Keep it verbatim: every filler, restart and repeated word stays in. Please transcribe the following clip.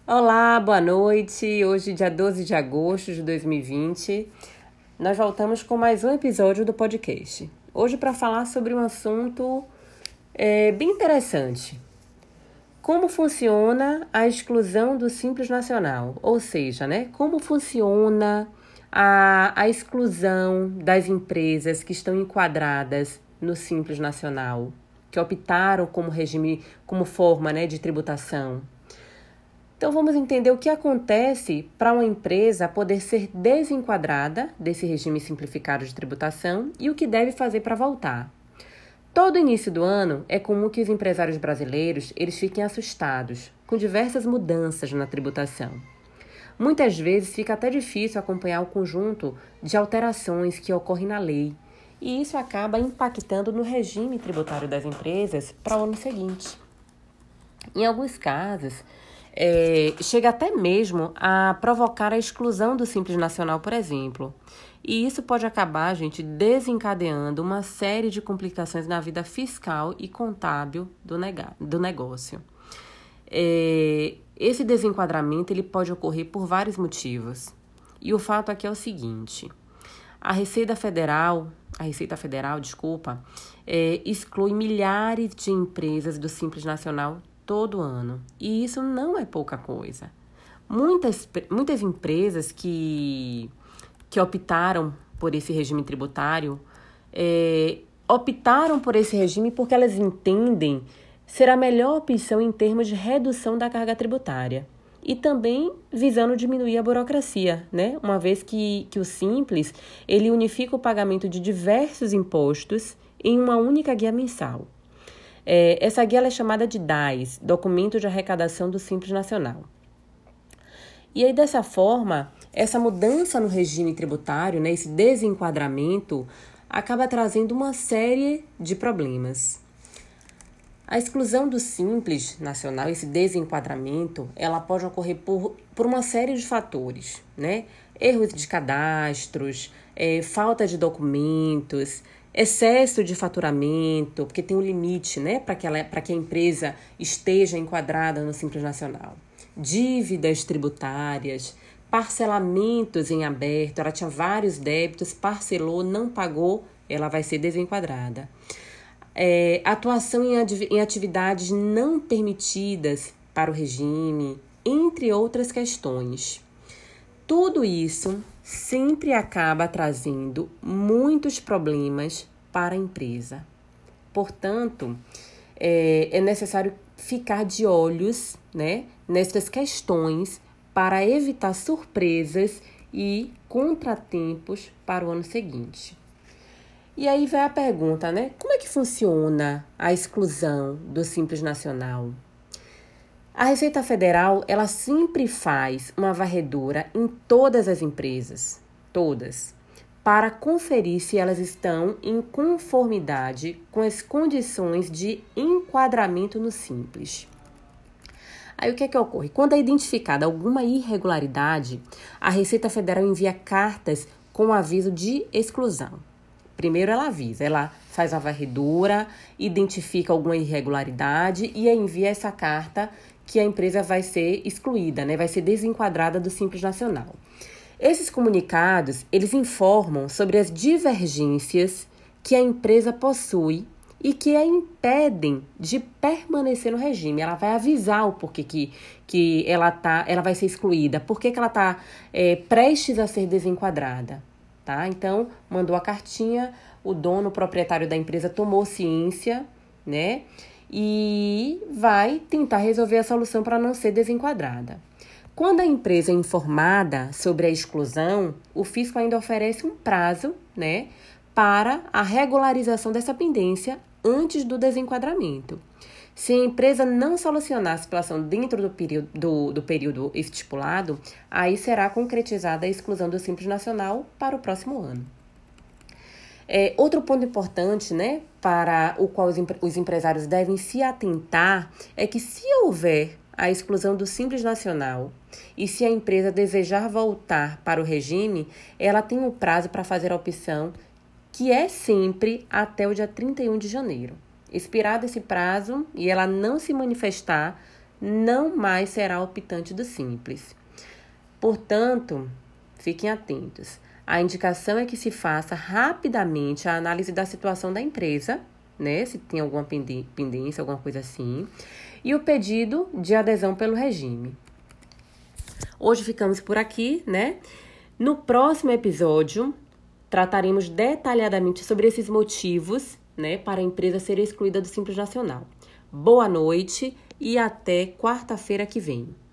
Olá, boa noite. Hoje, dia doze de agosto de dois mil e vinte, nós voltamos com mais um episódio do podcast. Hoje para falar sobre um assunto é, bem interessante. Como funciona a exclusão do Simples Nacional? Ou seja, né, como funciona a, a exclusão das empresas que estão enquadradas no Simples Nacional, que optaram como regime, como forma, né, de tributação. Então, vamos entender o que acontece para uma empresa poder ser desenquadrada desse regime simplificado de tributação e o que deve fazer para voltar. Todo início do ano é comum que os empresários brasileiros eles fiquem assustados com diversas mudanças na tributação. Muitas vezes fica até difícil acompanhar o conjunto de alterações que ocorrem na lei, e isso acaba impactando no regime tributário das empresas para o ano seguinte. Em alguns casos, É, chega até mesmo a provocar a exclusão do Simples Nacional, por exemplo. E isso pode acabar, gente, desencadeando uma série de complicações na vida fiscal e contábil do, nega- do negócio. É, esse desenquadramento ele pode ocorrer por vários motivos. E o fato aqui é o seguinte: a Receita Federal, a Receita Federal, desculpa, é, exclui milhares de empresas do Simples Nacional todo ano. E isso não é pouca coisa. Muitas, muitas empresas que, que optaram por esse regime tributário, é, optaram por esse regime porque elas entendem ser a melhor opção em termos de redução da carga tributária. E também visando diminuir a burocracia, né? Uma vez que, que o Simples, ele unifica o pagamento de diversos impostos em uma única guia mensal. É, essa guia é chamada de D A S, Documento de Arrecadação do Simples Nacional. E aí, dessa forma, essa mudança no regime tributário, né, esse desenquadramento, acaba trazendo uma série de problemas. A exclusão do Simples Nacional, esse desenquadramento, ela pode ocorrer por, por uma série de fatores, né? Erros de cadastros, é, falta de documentos, excesso de faturamento, porque tem um limite, né, para que, ela, para que a empresa esteja enquadrada no Simples Nacional. Dívidas tributárias, parcelamentos em aberto, ela tinha vários débitos, parcelou, não pagou, ela vai ser desenquadrada. É, atuação em, em atividades não permitidas para o regime, entre outras questões. Tudo isso sempre acaba trazendo muitos problemas para a empresa. Portanto, é, é necessário ficar de olhos, né, nessas questões para evitar surpresas e contratempos para o ano seguinte. E aí vai a pergunta, né? Como é que funciona a exclusão do Simples Nacional? A Receita Federal, ela sempre faz uma varredura em todas as empresas, todas, para conferir se elas estão em conformidade com as condições de enquadramento no Simples. Aí o que é que ocorre? Quando é identificada alguma irregularidade, a Receita Federal envia cartas com aviso de exclusão. Primeiro ela avisa, ela faz a varredura, identifica alguma irregularidade e envia essa carta que a empresa vai ser excluída, né? Vai ser desenquadrada do Simples Nacional. Esses comunicados, eles informam sobre as divergências que a empresa possui e que a impedem de permanecer no regime. Ela vai avisar o porquê que, que ela, tá, ela vai ser excluída, por que ela está é, prestes a ser desenquadrada. Tá? Então, mandou a cartinha, o dono, o proprietário da empresa tomou ciência, né? E vai tentar resolver a solução para não ser desenquadrada. Quando a empresa é informada sobre a exclusão, o fisco ainda oferece um prazo, né, para a regularização dessa pendência antes do desenquadramento. Se a empresa não solucionar a situação dentro do período, do, do período estipulado, aí será concretizada a exclusão do Simples Nacional para o próximo ano. É, outro ponto importante, né, para o qual os, os empresários devem se atentar é que, se houver a exclusão do Simples Nacional e se a empresa desejar voltar para o regime, ela tem um prazo para fazer a opção, que é sempre até o dia trinta e um de janeiro. Expirado esse prazo e ela não se manifestar não mais será optante do Simples. Portanto, fiquem atentos. A indicação é que se faça rapidamente a análise da situação da empresa, né? Se tem alguma pendência, alguma coisa assim, e o pedido de adesão pelo regime. Hoje ficamos por aqui, né? No próximo episódio, trataremos detalhadamente sobre esses motivos, né, para a empresa ser excluída do Simples Nacional. Boa noite e até quarta-feira que vem.